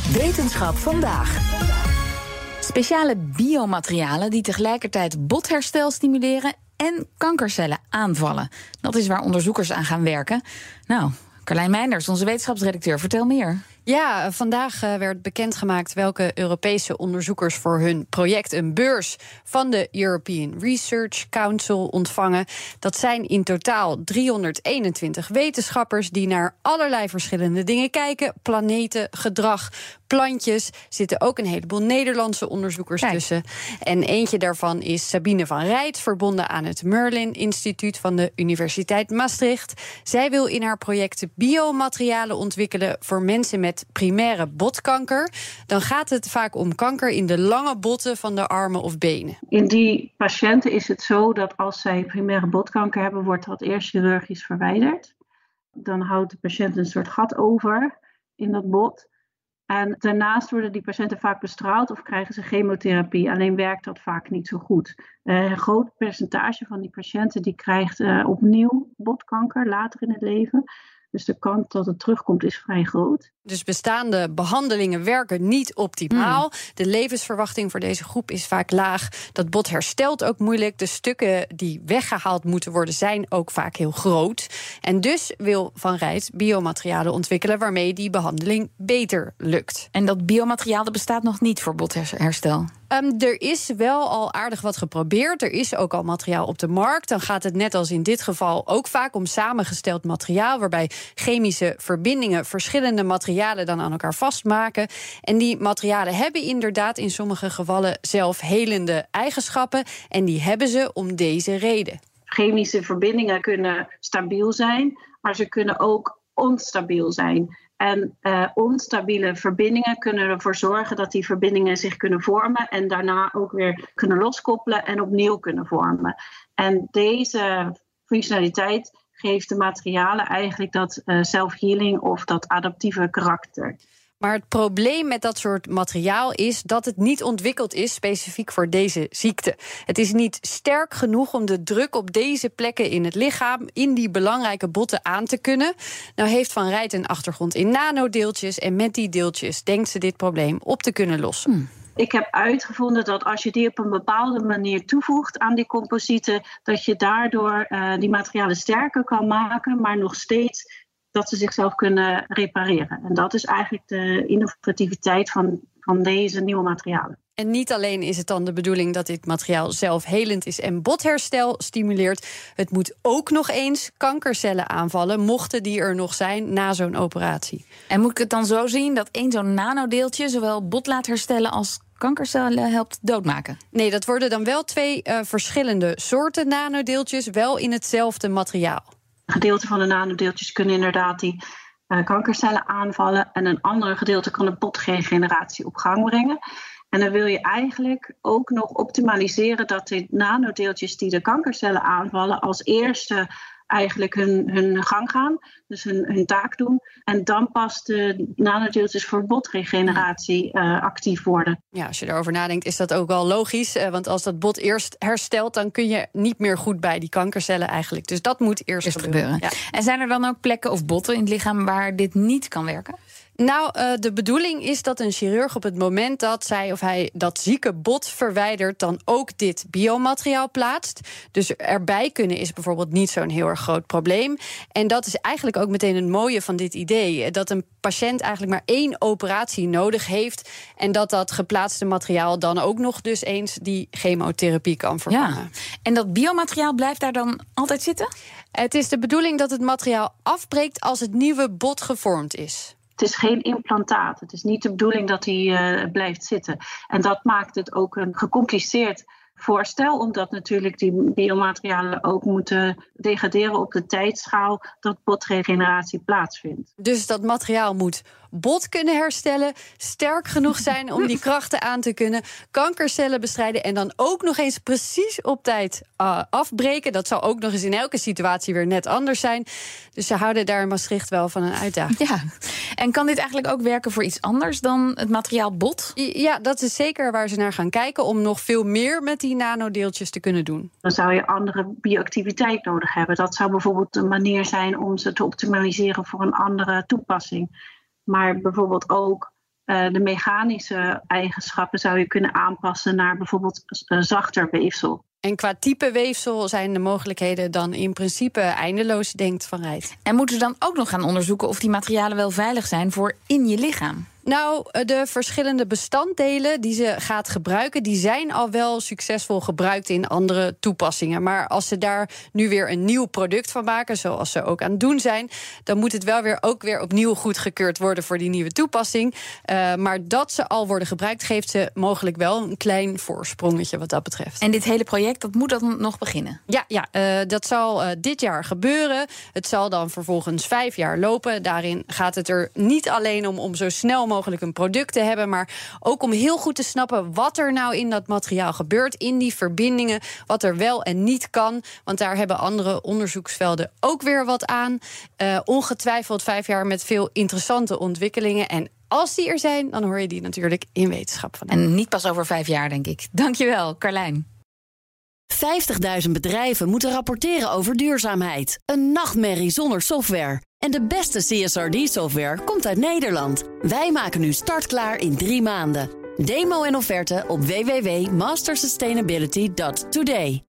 Wetenschap vandaag. Speciale biomaterialen die tegelijkertijd botherstel stimuleren en kankercellen aanvallen. Dat is waar onderzoekers aan gaan werken. Nou, Carlijn Meinders, onze wetenschapsredacteur, vertel meer. Ja, vandaag werd bekendgemaakt welke Europese onderzoekers voor hun project een beurs van de European Research Council ontvangen. Dat zijn in totaal 321 wetenschappers die naar allerlei verschillende dingen kijken. Planeten, gedrag, plantjes. Zitten ook een heleboel Nederlandse onderzoekers tussen. En eentje daarvan is Sabine van Rijt, verbonden aan het Merlin Instituut van de Universiteit Maastricht. Zij wil in haar project biomaterialen ontwikkelen voor mensen met primaire botkanker. Dan gaat het vaak om kanker in de lange botten van de armen of benen. In die patiënten is het zo dat als zij primaire botkanker hebben, wordt dat eerst chirurgisch verwijderd. Dan houdt de patiënt een soort gat over in dat bot. En daarnaast worden die patiënten vaak bestraald of krijgen ze chemotherapie. Alleen werkt dat vaak niet zo goed. Een groot percentage van die patiënten die krijgt opnieuw botkanker later in het leven. Dus de kans dat het terugkomt is vrij groot. Dus bestaande behandelingen werken niet optimaal. De levensverwachting voor deze groep is vaak laag. Dat bot herstelt ook moeilijk. De stukken die weggehaald moeten worden zijn ook vaak heel groot. En dus wil Van Rijt biomaterialen ontwikkelen waarmee die behandeling beter lukt. En dat biomateriaal dat bestaat nog niet voor botherstel? Er is wel al aardig wat geprobeerd. Er is ook al materiaal op de markt. Dan gaat het net als in dit geval ook vaak om samengesteld materiaal, waarbij chemische verbindingen verschillende materialen dan aan elkaar vastmaken. En die materialen hebben inderdaad in sommige gevallen zelfhelende eigenschappen. En die hebben ze om deze reden. Chemische verbindingen kunnen stabiel zijn, maar ze kunnen ook onstabiel zijn. En onstabiele verbindingen kunnen ervoor zorgen dat die verbindingen zich kunnen vormen en daarna ook weer kunnen loskoppelen en opnieuw kunnen vormen. En deze functionaliteit geeft de materialen eigenlijk dat self-healing of dat adaptieve karakter. Maar het probleem met dat soort materiaal is dat het niet ontwikkeld is specifiek voor deze ziekte. Het is niet sterk genoeg om de druk op deze plekken in het lichaam, in die belangrijke botten aan te kunnen. Nou heeft Van Rijt een achtergrond in nanodeeltjes en met die deeltjes denkt ze dit probleem op te kunnen lossen. Ik heb uitgevonden dat als je die op een bepaalde manier toevoegt aan die composieten, dat je daardoor die materialen sterker kan maken, maar nog steeds dat ze zichzelf kunnen repareren. En dat is eigenlijk de innovativiteit van deze nieuwe materialen. En niet alleen is het dan de bedoeling dat dit materiaal zelfhelend is en botherstel stimuleert. Het moet ook nog eens kankercellen aanvallen, mochten die er nog zijn na zo'n operatie. En moet ik het dan zo zien dat één zo'n nanodeeltje zowel bot laat herstellen als kankercellen helpt doodmaken? Nee, dat worden dan wel twee verschillende soorten nanodeeltjes, wel in hetzelfde materiaal. Een gedeelte van de nanodeeltjes kunnen inderdaad die kankercellen aanvallen en een andere gedeelte kan de botregeneratie op gang brengen. En dan wil je eigenlijk ook nog optimaliseren dat de nanodeeltjes die de kankercellen aanvallen als eerste eigenlijk hun gang gaan, dus hun taak doen. En dan pas de nanodeeltjes voor botregeneratie actief worden. Ja, als je erover nadenkt is dat ook wel logisch. Want als dat bot eerst herstelt, dan kun je niet meer goed bij die kankercellen eigenlijk. Dus dat moet eerst gebeuren. Ja. En zijn er dan ook plekken of botten in het lichaam waar dit niet kan werken? Nou, de bedoeling is dat een chirurg op het moment dat zij of hij dat zieke bot verwijdert, dan ook dit biomateriaal plaatst. Dus erbij kunnen is bijvoorbeeld niet zo'n heel erg groot probleem. En dat is eigenlijk ook meteen het mooie van dit idee. Dat een patiënt eigenlijk maar 1 operatie nodig heeft en dat geplaatste materiaal dan ook nog dus eens die chemotherapie kan vervangen. Ja. En dat biomateriaal blijft daar dan altijd zitten? Het is de bedoeling dat het materiaal afbreekt als het nieuwe bot gevormd is. Het is geen implantaat. Het is niet de bedoeling dat hij blijft zitten. En dat maakt het ook een gecompliceerd voorstel, omdat natuurlijk die biomaterialen ook moeten degraderen op de tijdschaal dat botregeneratie plaatsvindt. Dus dat materiaal moet bot kunnen herstellen, sterk genoeg zijn om die krachten aan te kunnen, kankercellen bestrijden en dan ook nog eens precies op tijd afbreken. Dat zal ook nog eens in elke situatie weer net anders zijn. Dus ze houden daar in Maastricht wel van een uitdaging. Ja, en kan dit eigenlijk ook werken voor iets anders dan het materiaal bot? Ja, dat is zeker waar ze naar gaan kijken om nog veel meer met die nanodeeltjes te kunnen doen. Dan zou je andere bioactiviteit nodig hebben. Dat zou bijvoorbeeld een manier zijn om ze te optimaliseren voor een andere toepassing. Maar bijvoorbeeld ook de mechanische eigenschappen zou je kunnen aanpassen naar bijvoorbeeld zachter weefsel. En qua type weefsel zijn de mogelijkheden dan in principe eindeloos, denkt Van Rijt. En moeten ze dan ook nog gaan onderzoeken of die materialen wel veilig zijn voor in je lichaam? Nou, de verschillende bestanddelen die ze gaat gebruiken, die zijn al wel succesvol gebruikt in andere toepassingen. Maar als ze daar nu weer een nieuw product van maken, zoals ze ook aan het doen zijn, dan moet het wel weer opnieuw goedgekeurd worden voor die nieuwe toepassing. Maar dat ze al worden gebruikt, geeft ze mogelijk wel een klein voorsprongetje wat dat betreft. En dit hele project, dat moet dan nog beginnen? Ja, dat zal dit jaar gebeuren. Het zal dan vervolgens 5 jaar lopen. Daarin gaat het er niet alleen om zo snel mogelijk een product te hebben, maar ook om heel goed te snappen wat er nou in dat materiaal gebeurt, in die verbindingen, wat er wel en niet kan. Want daar hebben andere onderzoeksvelden ook weer wat aan. Ongetwijfeld 5 jaar met veel interessante ontwikkelingen. En als die er zijn, dan hoor je die natuurlijk in Wetenschap vandaag. En niet pas over 5 jaar, denk ik. Dankjewel, Carlijn. 50.000 bedrijven moeten rapporteren over duurzaamheid. Een nachtmerrie zonder software. En de beste CSRD-software komt uit Nederland. Wij maken nu startklaar in 3 maanden. Demo en offerte op www.mastersustainability.today.